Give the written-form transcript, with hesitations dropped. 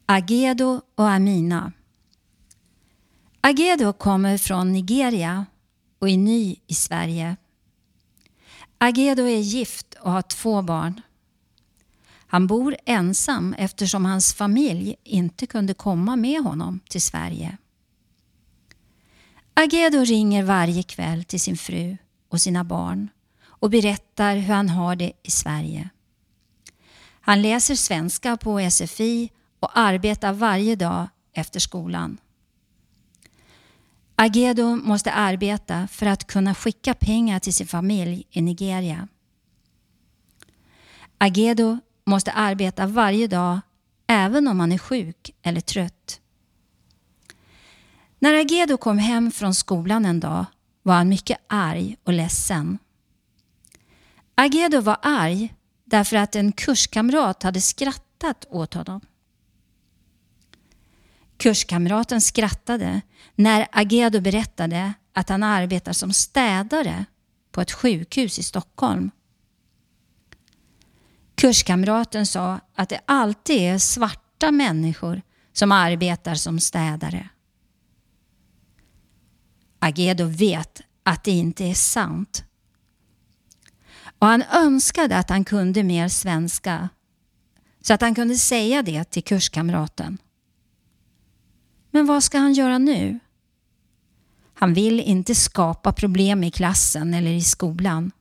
Agedo och Amina. Agedo kommer från Nigeria och är ny i Sverige. Agedo är gift och har 2 barn. Han bor ensam eftersom hans familj inte kunde komma med honom till Sverige. Agedo ringer varje kväll till sin fru och sina barn och berättar hur han har det i Sverige. Han läser svenska på SFI och arbetar varje dag efter skolan. Agedo måste arbeta för att kunna skicka pengar till sin familj i Nigeria. Agedo måste arbeta varje dag även om han är sjuk eller trött. När Agedo kom hem från skolan en dag var han mycket arg och ledsen. Agedo var arg därför att en kurskamrat hade skrattat åt honom. Kurskamraten skrattade när Agedo berättade att han arbetar som städare på ett sjukhus i Stockholm. Kurskamraten sa att det alltid är svarta människor som arbetar som städare. Agedo vet att det inte är sant. Och han önskade att han kunde mer svenska så att han kunde säga det till kurskamraten. Men vad ska han göra nu? Han vill inte skapa problem i klassen eller i skolan.